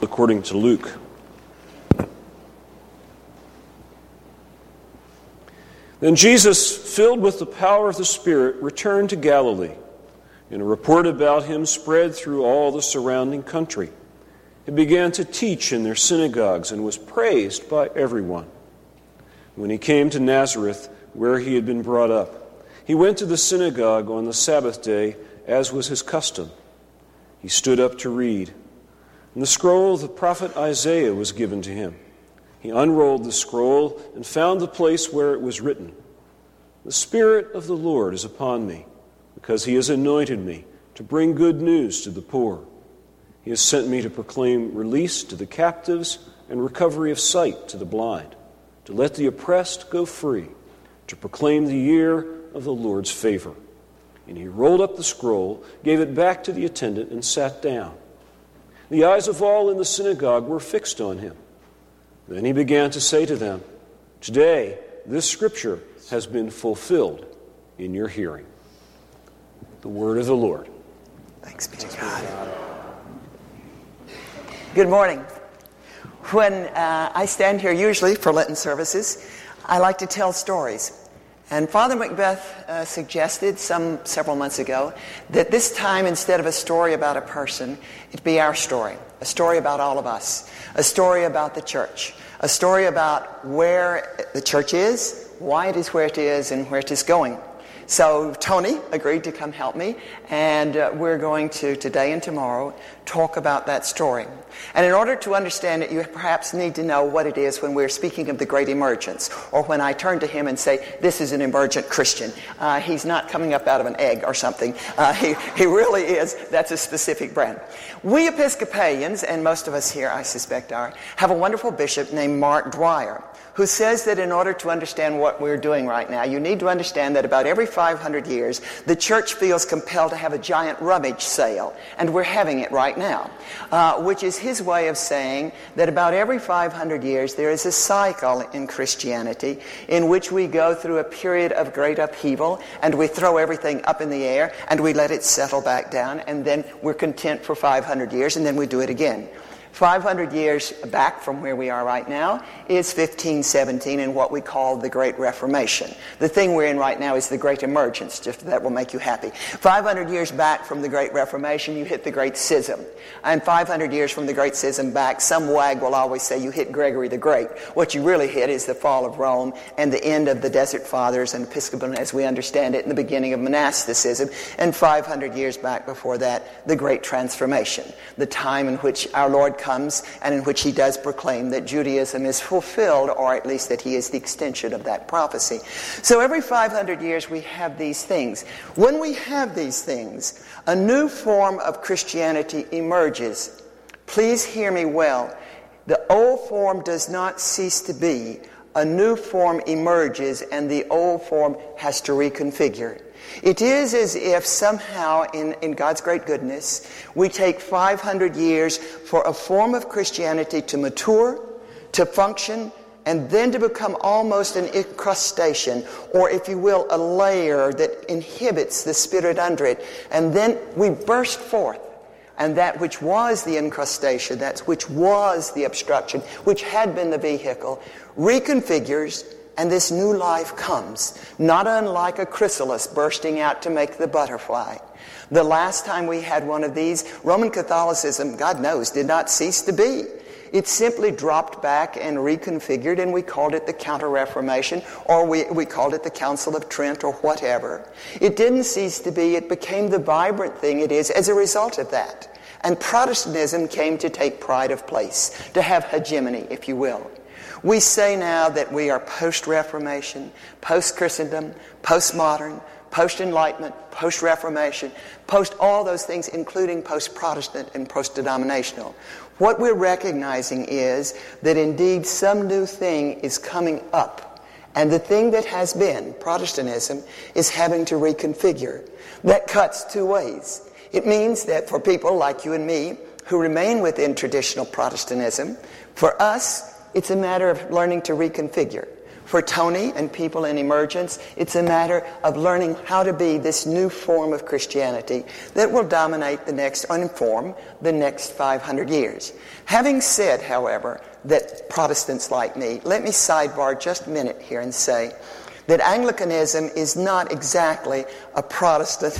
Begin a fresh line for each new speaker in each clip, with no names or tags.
according to Luke. Then Jesus, filled with the power of the Spirit, returned to Galilee, and a report about him spread through all the surrounding country. He began to teach in their synagogues and was praised by everyone. When he came to Nazareth, where he had been brought up, he went to the synagogue on the Sabbath day, as was his custom. He stood up to read, and the scroll of the prophet Isaiah was given to him. He unrolled the scroll and found the place where it was written, "The Spirit of the Lord is upon me, because he has anointed me to bring good news to the poor. He has sent me to proclaim release to the captives and recovery of sight to the blind, to let the oppressed go free, to proclaim the year of the Lord's favor." And he rolled up the scroll, gave it back to the attendant, and sat down. The eyes of all in the synagogue were fixed on him. Then he began to say to them, "Today this scripture has been fulfilled in your hearing." The word of the Lord.
Thanks be to God. Good morning. When I stand here usually for Lenten services, I like to tell stories. And Father Macbeth suggested several months ago that this time, instead of a story about a person, it be our story, a story about all of us, a story about the church, a story about where the church is, why it is where it is, and where it is going. So Tony agreed to come help me, and we're going to, today and tomorrow, talk about that story. And in order to understand it, you perhaps need to know what it is when we're speaking of the great emergence, or when I turn to him and say, "This is an emergent Christian." He's not coming up out of an egg or something. He really is. That's a specific brand. We Episcopalians, and most of us here, I suspect, have a wonderful bishop named Mark Dwyer, who says that in order to understand what we're doing right now, you need to understand that about every 500 years, the church feels compelled to have a giant rummage sale, and we're having it right now, which is his way of saying that about every 500 years, there is a cycle in Christianity in which we go through a period of great upheaval, and we throw everything up in the air, and we let it settle back down, and then we're content for 500 years, and then we do it again. 500 years back from where we are right now is 1517 in what we call the Great Reformation. The thing we're in right now is the Great Emergence, just that will make you happy. 500 years back from the Great Reformation, you hit the Great Schism. And 500 years from the Great Schism back, some wag will always say you hit Gregory the Great. What you really hit is the fall of Rome and the end of the Desert Fathers and Episcopal as we understand it, and the beginning of monasticism. And 500 years back before that, the Great Transformation, the time in which our Lord comes and in which he does proclaim that Judaism is fulfilled, or at least that he is the extension of that prophecy. So every 500 years we have these things. When we have these things, a new form of Christianity emerges. Please hear me well. The old form does not cease to be. A new form emerges, and the old form has to reconfigure. It is as if somehow in God's great goodness, we take 500 years for a form of Christianity to mature, to function, and then to become almost an incrustation, or if you will, a layer that inhibits the Spirit under it. And then we burst forth, and that which was the incrustation, that which was the obstruction, which had been the vehicle, reconfigures, and this new life comes, not unlike a chrysalis bursting out to make the butterfly. The last time we had one of these, Roman Catholicism, God knows, did not cease to be. It simply dropped back and reconfigured, and we called it the Counter-Reformation, or we called it the Council of Trent, or whatever. It didn't cease to be. It became the vibrant thing it is as a result of that. And Protestantism came to take pride of place, to have hegemony, if you will. We say now that we are post-Reformation, post-Christendom, post-modern, post-Enlightenment, post-Reformation, post all those things, including post-Protestant and post-denominational. What we're recognizing is that indeed some new thing is coming up. And the thing that has been, Protestantism, is having to reconfigure. That cuts two ways. It means that for people like you and me who remain within traditional Protestantism, for us, it's a matter of learning to reconfigure. For Tony and people in Emergence, it's a matter of learning how to be this new form of Christianity that will dominate the next 500 years. Having said, however, that Protestants like me, let me sidebar just a minute here and say that Anglicanism is not exactly a Protestant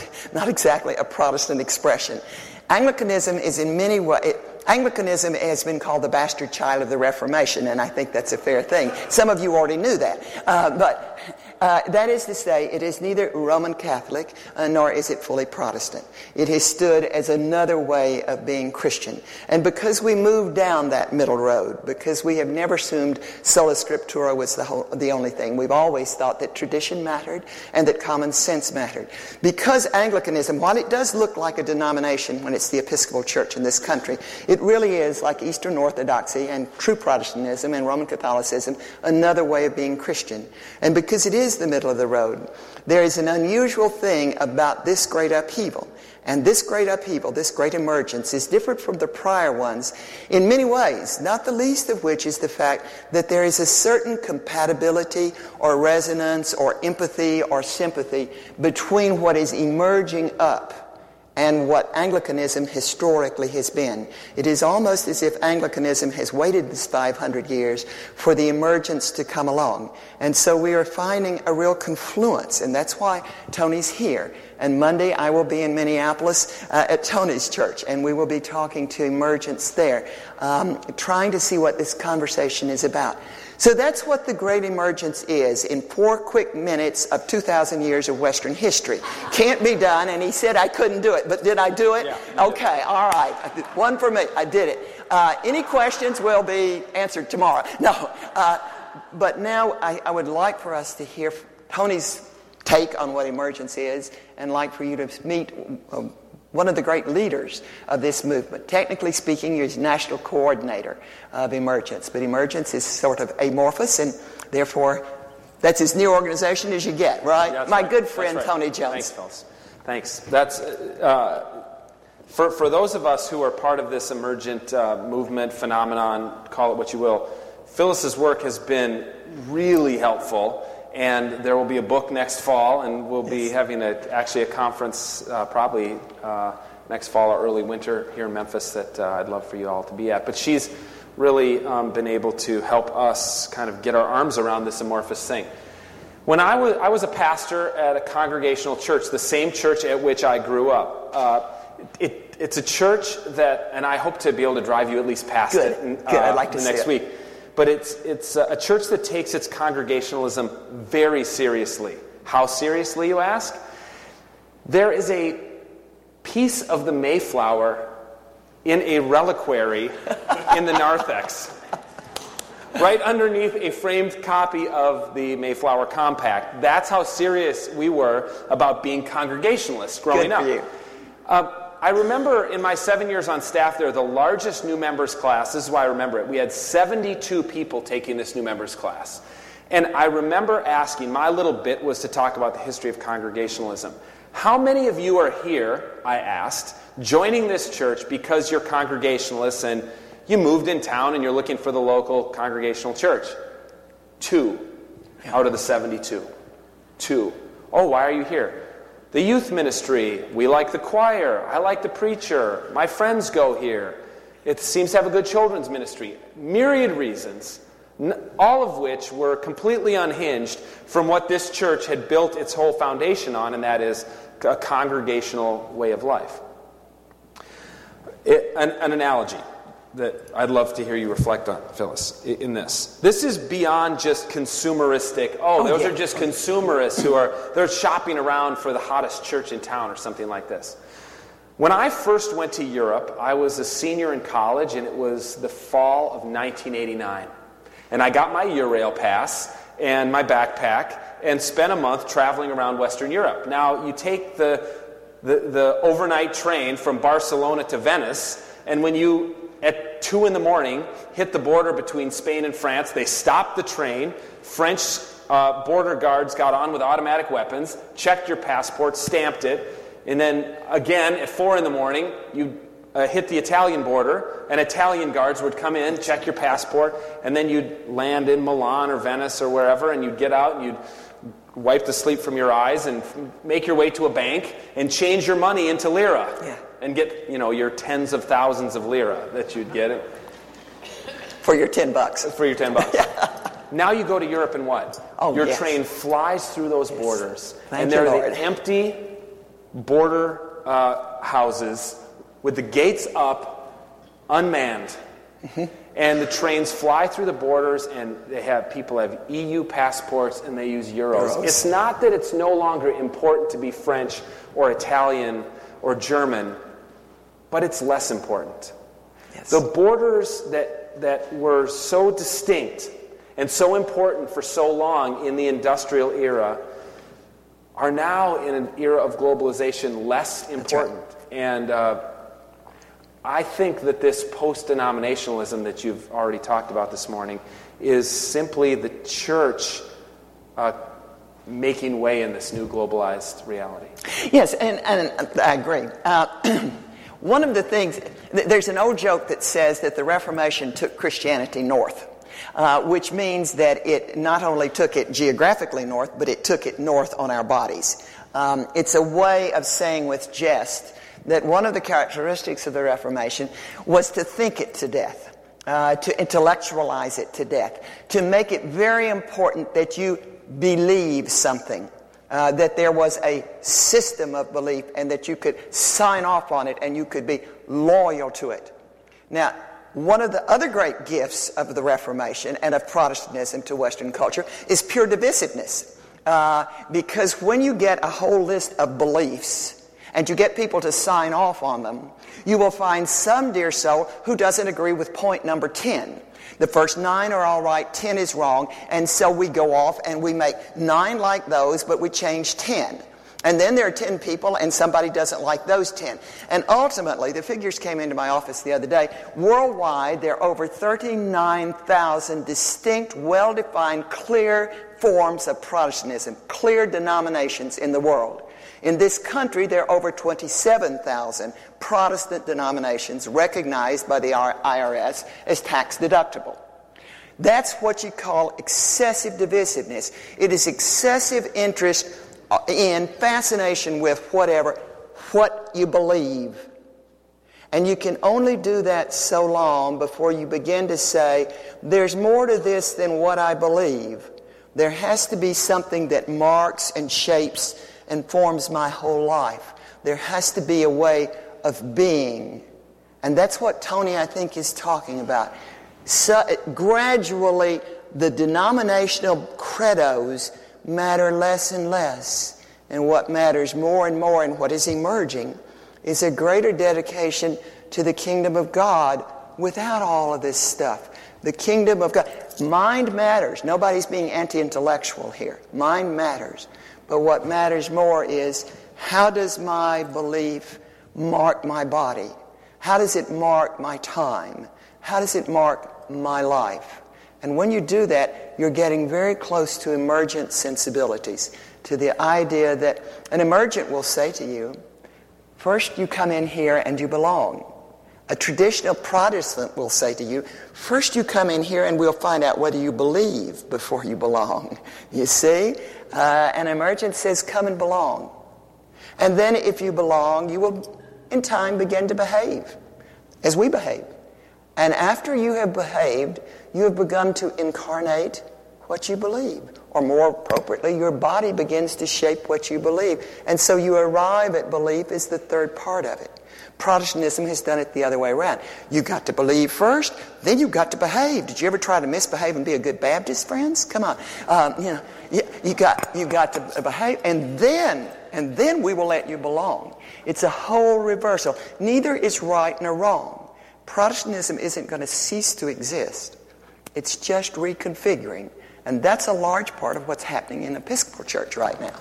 expression. Anglicanism is in many ways, Anglicanism has been called the bastard child of the Reformation, and I think that's a fair thing. Some of you already knew that. But that is to say, it is neither Roman Catholic nor is it fully Protestant. It has stood as another way of being Christian. And because we moved down that middle road, because we have never assumed sola scriptura was the only thing, we've always thought that tradition mattered and that common sense mattered. Because Anglicanism, while it does look like a denomination when it's the Episcopal Church in this country, it really is, like Eastern Orthodoxy and true Protestantism and Roman Catholicism, another way of being Christian. And because it is the middle of the road, there is an unusual thing about this great upheaval. And this great upheaval, this great emergence, is different from the prior ones in many ways, not the least of which is the fact that there is a certain compatibility or resonance or empathy or sympathy between what is emerging up and what Anglicanism historically has been. It is almost as if Anglicanism has waited this 500 years for the emergence to come along. And so we are finding a real confluence, and that's why Tony's here. And Monday I will be in Minneapolis at Tony's church, and we will be talking to emergence there, trying to see what this conversation is about. So that's what the Great Emergence is in 4 quick minutes of 2,000 years of Western history. Can't be done, and he said I couldn't do it, but did I do it?
Yeah,
okay, all right. One for me. I did it. Any questions will be answered tomorrow. No, but now I would like for us to hear Tony's take on what emergence is, and like for you to meet one of the great leaders of this movement. Technically speaking, he's national coordinator of Emergence, but Emergence is sort of amorphous, and therefore that's as new organization as you get, right?
Yeah,
My
right.
good friend
Right.
Tony Jones.
Thanks, Phyllis. Thanks. That's for those of us who are part of this emergent movement, phenomenon, call it what you will. Phyllis's work has been really helpful. And there will be a book next fall, and we'll be having actually a conference probably next fall or early winter here in Memphis that I'd love for you all to be at. But she's really been able to help us kind of get our arms around this amorphous thing. When I was a pastor at a congregational church, the same church at which I grew up. It's a church that, and I hope to be able to drive you at least past it
I'd like to see
next
it.
week. But it's a church that takes its congregationalism very seriously. How seriously, you ask? There is a piece of the Mayflower in a reliquary in the narthex, right underneath a framed copy of the Mayflower Compact. That's how serious we were about being Congregationalists growing up.
Good for you.
I remember in my 7 years on staff there, the largest new members class, this is why I remember it, we had 72 people taking this new members class. And I remember asking, my little bit was to talk about the history of Congregationalism. How many of you are here, I asked, joining this church because you're Congregationalists and you moved in town and you're looking for the local Congregational church? 2 out of the 72. 2. Oh, why are you here? The youth ministry, we like the choir, I like the preacher, my friends go here. It seems to have a good children's ministry. Myriad reasons, all of which were completely unhinged from what this church had built its whole foundation on, and that is a congregational way of life. An analogy that I'd love to hear you reflect on, Phyllis, in this. This is beyond just consumeristic, those are just consumerists they're shopping around for the hottest church in town or something like this. When I first went to Europe, I was a senior in college, and it was the fall of 1989. And I got my Eurail pass and my backpack and spent a month traveling around Western Europe. Now, you take the overnight train from Barcelona to Venice, and when you at 2 in the morning, hit the border between Spain and France. They stopped the train. French border guards got on with automatic weapons, checked your passport, stamped it, and then again at 4 in the morning, you hit the Italian border, and Italian guards would come in, check your passport, and then you'd land in Milan or Venice or wherever, and you'd get out and you'd wipe the sleep from your eyes and make your way to a bank and change your money into lira.
Yeah.
And get, your tens of thousands of lira that you'd get it.
For your $10.
For your $10.
Yeah.
Now you go to Europe and what?
Oh,
your
yes.
train flies through those borders.
Thank
and
you,
there are
Lord.
the empty border houses with the gates up, unmanned. Mm-hmm. And the trains fly through the borders, and people have EU passports, and they use euros. It's not that it's no longer important to be French or Italian or German, but it's less important.
Yes.
The borders that were so distinct and so important for so long in the industrial era are now, in an era of globalization, less important.
Right.
And I think that this post-denominationalism that you've already talked about this morning is simply the church making way in this new globalized reality.
Yes, and I agree. One of the things, there's an old joke that says that the Reformation took Christianity north, which means that it not only took it geographically north, but it took it north on our bodies. It's a way of saying with jest that one of the characteristics of the Reformation was to think it to death, to intellectualize it to death, to make it very important that you believe something, that there was a system of belief and that you could sign off on it and you could be loyal to it. Now, one of the other great gifts of the Reformation and of Protestantism to Western culture is pure divisiveness. Because when you get a whole list of beliefs and you get people to sign off on them, you will find some dear soul who doesn't agree with point number 10. The first 9 are all right, 10 is wrong, and so we go off and we make 9 like those, but we change 10. And then there are 10 people and somebody doesn't like those 10. And ultimately, the figures came into my office the other day. Worldwide, there are over 39,000 distinct, well-defined, clear forms of Protestantism, clear denominations in the world. In this country, there are over 27,000 Protestant denominations recognized by the IRS as tax deductible. That's what you call excessive divisiveness. It is excessive interest in fascination with what you believe. And you can only do that so long before you begin to say, there's more to this than what I believe. There has to be something that marks and shapes and forms my whole life. There has to be a way of being. And that's what Tony, I think, is talking about. So, gradually, the denominational credos matter less and less. And what matters more and more and what is emerging is a greater dedication to the kingdom of God without all of this stuff. The kingdom of God. Mind matters. Nobody's being anti-intellectual here. Mind matters. But what matters more is, how does my belief mark my body? How does it mark my time? How does it mark my life? And when you do that, you're getting very close to emergent sensibilities, to the idea that an emergent will say to you, first you come in here and you belong. A traditional Protestant will say to you, first you come in here and we'll find out whether you believe before you belong. You see? An emergent says, come and belong. And then if you belong, you will in time begin to behave as we behave. And after you have behaved, you have begun to incarnate what you believe. Or more appropriately, your body begins to shape what you believe. And so you arrive at belief as the third part of it. Protestantism has done it the other way around. You got to believe first, then you got to behave. Did you ever try to misbehave and be a good Baptist, friends? Come on. You got to behave, and then we will let you belong. It's a whole reversal. Neither is right nor wrong. Protestantism isn't going to cease to exist. It's just reconfiguring. And that's a large part of what's happening in the Episcopal Church right now.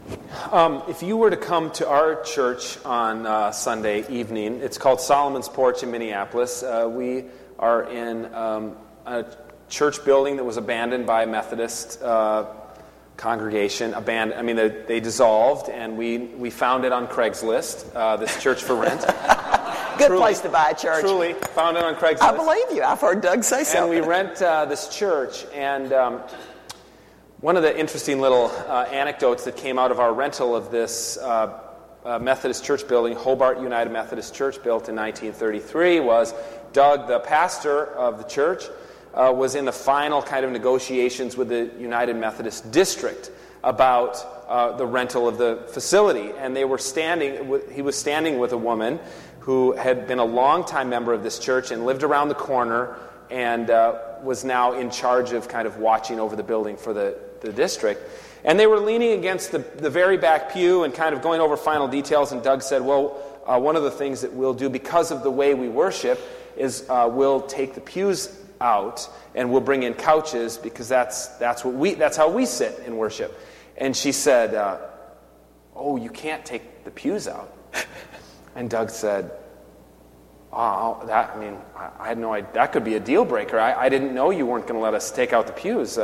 If you were to come to our church on Sunday evening, it's called Solomon's Porch in Minneapolis. We are in a church building that was abandoned by a Methodist congregation. They dissolved, and we found it on Craigslist, this church for rent.
Good place to buy a church.
Truly, found it on Craigslist.
I believe you. I've heard Doug say so.
And we rent this church, and one of the interesting little anecdotes that came out of our rental of this Methodist church building, Hobart United Methodist Church, built in 1933, was Doug, the pastor of the church, was in the final kind of negotiations with the United Methodist District about the rental of the facility. And he was standing with a woman who had been a longtime member of this church and lived around the corner and was now in charge of kind of watching over the building for the district. And they were leaning against the very back pew and kind of going over final details, and Doug said, well, one of the things that we'll do because of the way we worship is we'll take the pews out and we'll bring in couches because that's how we sit in worship. And she said, oh, you can't take the pews out. And Doug said, oh, I had no idea. That could be a deal breaker. I didn't know you weren't going to let us take out the pews.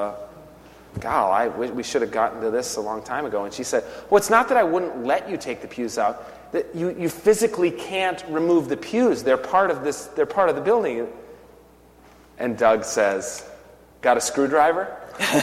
We should have gotten to this a long time ago. And she said, well, it's not that I wouldn't let you take the pews out. That you physically can't remove the pews. They're part of this. They're part of the building. And Doug says, got a screwdriver?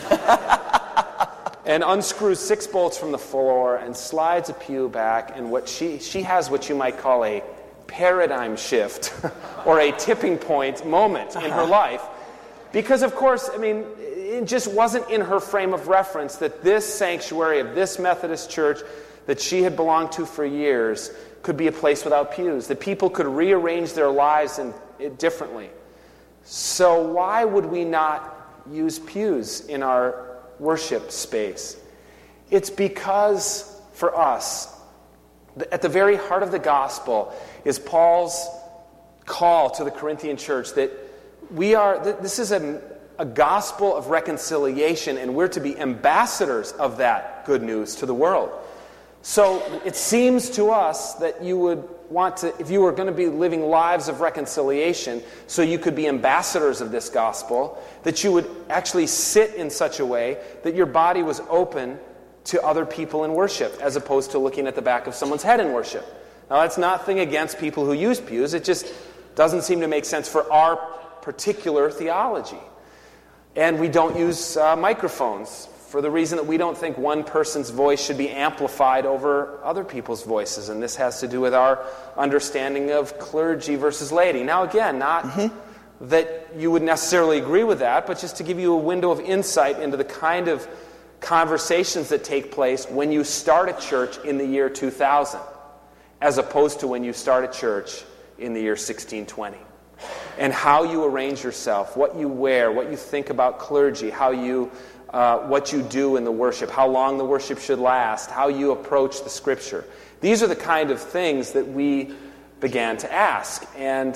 And unscrews 6 bolts from the floor and slides a pew back. And what she has what you might call a paradigm shift or a tipping point moment in her life. Because, of course, it just wasn't in her frame of reference that this sanctuary of this Methodist church that she had belonged to for years could be a place without pews, that people could rearrange their lives differently. So why would we not use pews in our worship space? It's because, for us, at the very heart of the gospel is Paul's call to the Corinthian church that this is a gospel of reconciliation, and we're to be ambassadors of that good news to the world. So it seems to us that you would want to, if you were going to be living lives of reconciliation, so you could be ambassadors of this gospel, that you would actually sit in such a way that your body was open to other people in worship, as opposed to looking at the back of someone's head in worship. Now, that's nothing against people who use pews. It just doesn't seem to make sense for our particular theology. And we don't use microphones for the reason that we don't think one person's voice should be amplified over other people's voices. And this has to do with our understanding of clergy versus laity. Now, again, not that you would necessarily agree with that, but just to give you a window of insight into the kind of conversations that take place when you start a church in the year 2000, as opposed to when you start a church in the year 1620. And how you arrange yourself, what you wear, what you think about clergy, what you do in the worship, how long the worship should last, how you approach the Scripture. These are the kind of things that we began to ask. And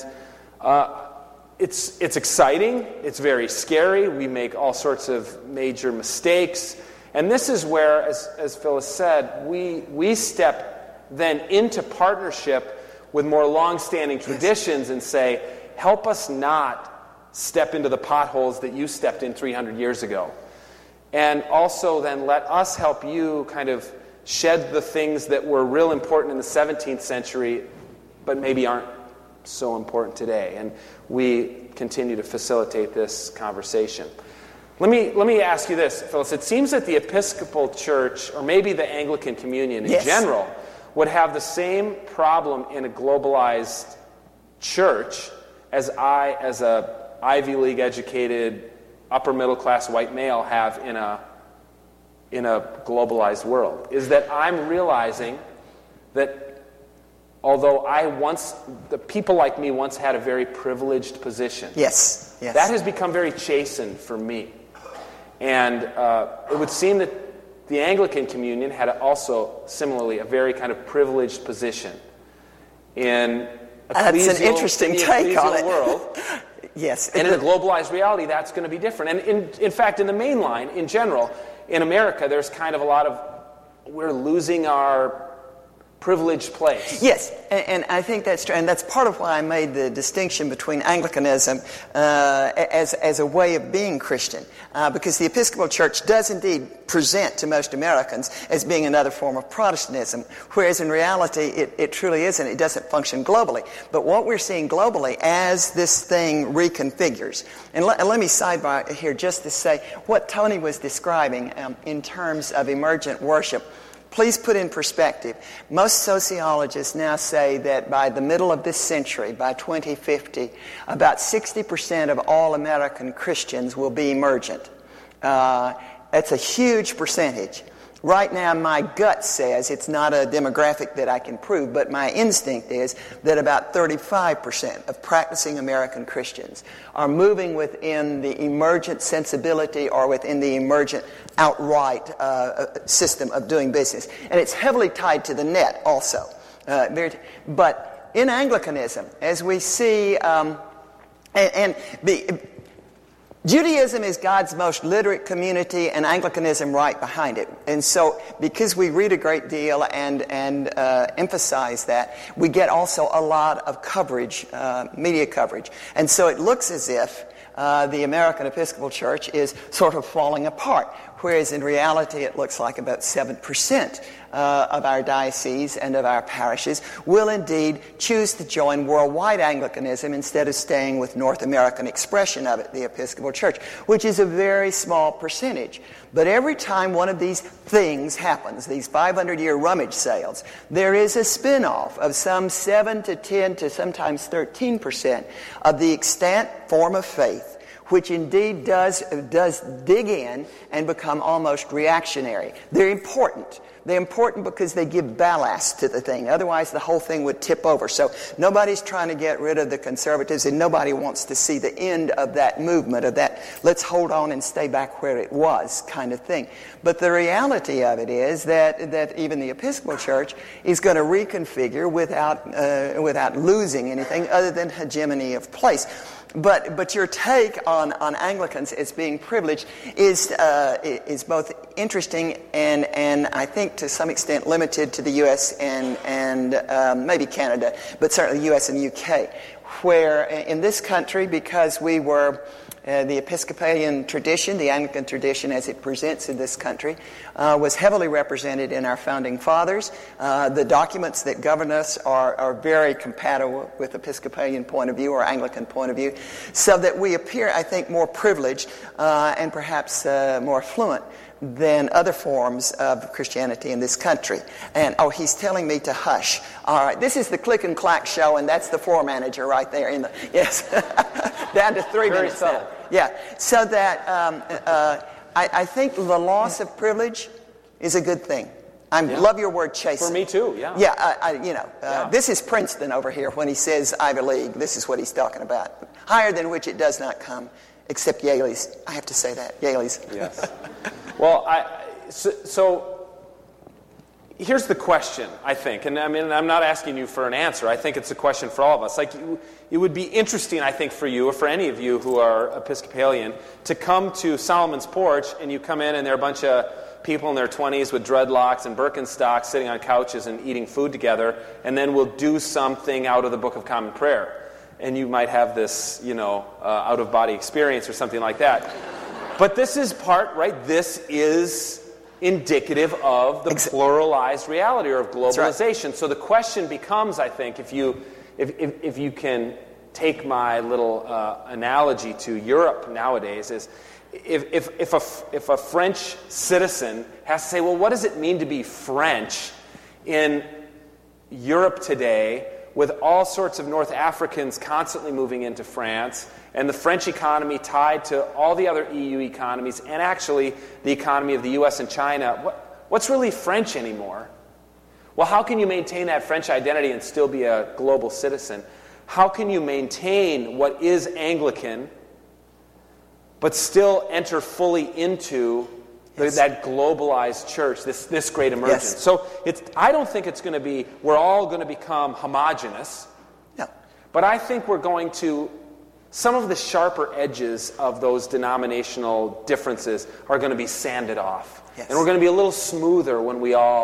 it's exciting. It's very scary. We make all sorts of major mistakes. And this is where, as Phyllis said, we step then into partnership with more long-standing traditions and say, help us not step into the potholes that you stepped in 300 years ago. And also then let us help you kind of shed the things that were real important in the 17th century, but maybe aren't so important today. And we continue to facilitate this conversation. Let me ask you this, Phyllis. It seems that the Episcopal Church, or maybe the Anglican Communion in general, would have the same problem in a globalized church as a Ivy League educated, upper middle class white male have in a globalized world. Is that I'm realizing that although the people like me once had a very privileged position.
Yes.
That has become very chastened for me. And it would seem that the Anglican Communion had also, similarly, a very kind of privileged position in
that's an interesting take on it.
World.
Yes.
And in a globalized reality, that's going to be different. And in fact, in the main line, in general, in America, there's kind of a lot of, we're losing our privileged place.
Yes, and I think that's true, and that's part of why I made the distinction between Anglicanism as a way of being Christian, because the Episcopal Church does indeed present to most Americans as being another form of Protestantism, whereas in reality it truly isn't. It doesn't function globally. But what we're seeing globally as this thing reconfigures, and let me sidebar here just to say what Tony was describing in terms of emergent worship. Please put in perspective, most sociologists now say that by the middle of this century, by 2050, about 60% of all American Christians will be emergent. That's a huge percentage. Right now, my gut says it's not a demographic that I can prove, but my instinct is that about 35% of practicing American Christians are moving within the emergent sensibility or within the emergent outright system of doing business. And it's heavily tied to the net also. But in Anglicanism, as we see, Judaism is God's most literate community, and Anglicanism right behind it. And so, because we read a great deal and emphasize that, we get also a lot of coverage, media coverage. And so it looks as if the American Episcopal Church is sort of falling apart, whereas in reality it looks like about 7% of our dioceses and of our parishes will indeed choose to join worldwide Anglicanism instead of staying with North American expression of it, the Episcopal Church, which is a very small percentage. But every time one of these things happens, these 500-year rummage sales, there is a spin-off of some 7 to 10 to sometimes 13% of the extant form of faith, which indeed does dig in and become almost reactionary. They're important. They're important because they give ballast to the thing. Otherwise, the whole thing would tip over. So nobody's trying to get rid of the conservatives, and nobody wants to see the end of that movement, of that let's hold on and stay back where it was kind of thing. But the reality of it is that even the Episcopal Church is going to reconfigure without losing anything other than hegemony of place. But your take on Anglicans as being privileged is both interesting and I think to some extent limited to the U.S. and maybe Canada, but certainly U.S. and U.K., where in this country, because we were the Episcopalian tradition, the Anglican tradition as it presents in this country, was heavily represented in our founding fathers. The documents that govern us are very compatible with Episcopalian point of view or Anglican point of view, so that we appear, I think, more privileged and perhaps more affluent than other forms of Christianity in this country. And, he's telling me to hush. All right, this is the Click and Clack show, and that's the floor manager right there. Yes, down to 3 minutes now. Yeah, so that I think the loss of privilege is a good thing. I love your word chasing.
For me too, yeah.
Yeah, this is Princeton over here when he says Ivy League. This is what he's talking about. Higher than which it does not come, except Yaleys. I have to say that, Yaleys.
Yes. Well, so here's the question, I think, and I mean, I'm not asking you for an answer. I think it's a question for all of us. Like, it would be interesting, I think, for you, or for any of you who are Episcopalian, to come to Solomon's Porch, and you come in, and there are a bunch of people in their 20s with dreadlocks and Birkenstocks sitting on couches and eating food together, and then we'll do something out of the Book of Common Prayer. And you might have this, out-of-body experience or something like that. But this is this is indicative of the pluralized reality or of globalization. Right. So the question becomes, I think, if you can take my little analogy to Europe nowadays, is if a French citizen has to say, well, what does it mean to be French in Europe today, with all sorts of North Africans constantly moving into France, and the French economy tied to all the other EU economies, and actually the economy of the US and China, what's really French anymore? Well, how can you maintain that French identity and still be a global citizen? How can you maintain what is Anglican, but still enter fully into that globalized church, this great emergence? Yes. So I don't think it's going to be, we're all going to become homogenous.
No.
But I think we're going to, some of the sharper edges of those denominational differences are going to be sanded off.
Yes.
And we're going to be a little smoother when we all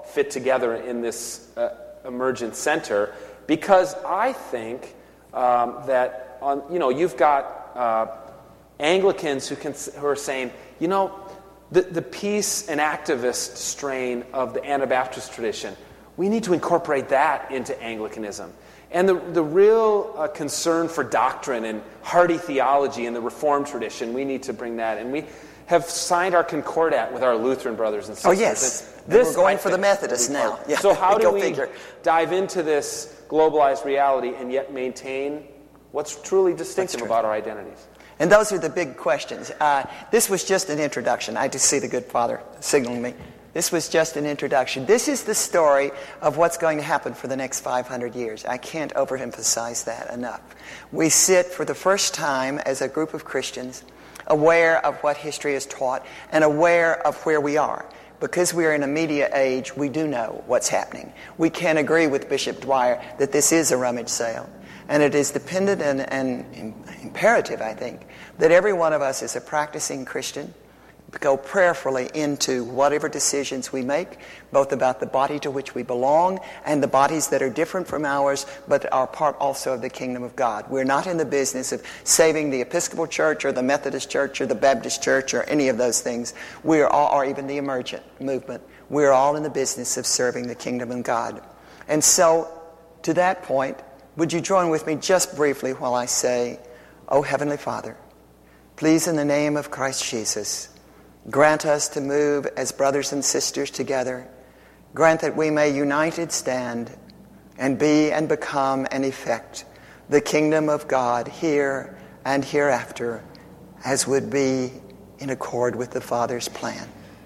fit together in this emergent center, because I think that you've got Anglicans who are saying, the peace and activist strain of the Anabaptist tradition, we need to incorporate that into Anglicanism. And the real concern for doctrine and hearty theology in the Reformed tradition, we need to bring that. And we have signed our concordat with our Lutheran brothers and sisters.
Oh, yes. We're going for the Methodists now.
Yeah. So how do we dive into this globalized reality and yet maintain what's truly distinctive about our identities?
And those are the big questions. This was just an introduction. I just see the good Father signaling me. This was just an introduction. This is the story of what's going to happen for the next 500 years. I can't overemphasize that enough. We sit for the first time as a group of Christians aware of what history has taught and aware of where we are. Because we are in a media age, we do know what's happening. We can agree with Bishop Dwyer that this is a rummage sale. And it is dependent and imperative, I think, that every one of us as a practicing Christian go prayerfully into whatever decisions we make, both about the body to which we belong and the bodies that are different from ours, but are part also of the kingdom of God. We're not in the business of saving the Episcopal Church or the Methodist Church or the Baptist Church or any of those things. We are all, or even the emergent movement. We're all in the business of serving the kingdom of God. And so, to that point, would you join with me just briefly while I say, "O Heavenly Father, please in the name of Christ Jesus, grant us to move as brothers and sisters together. Grant that we may united stand and be and become and effect the kingdom of God here and hereafter, as would be in accord with the Father's plan.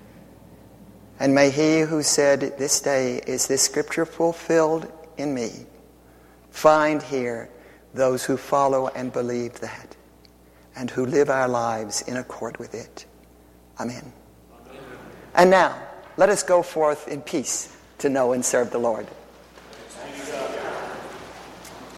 And may He who said, 'This day is this scripture fulfilled in me,' find here those who follow and believe that, and who live our lives in accord with it. Amen. And now, let us go forth in peace to know and serve the Lord.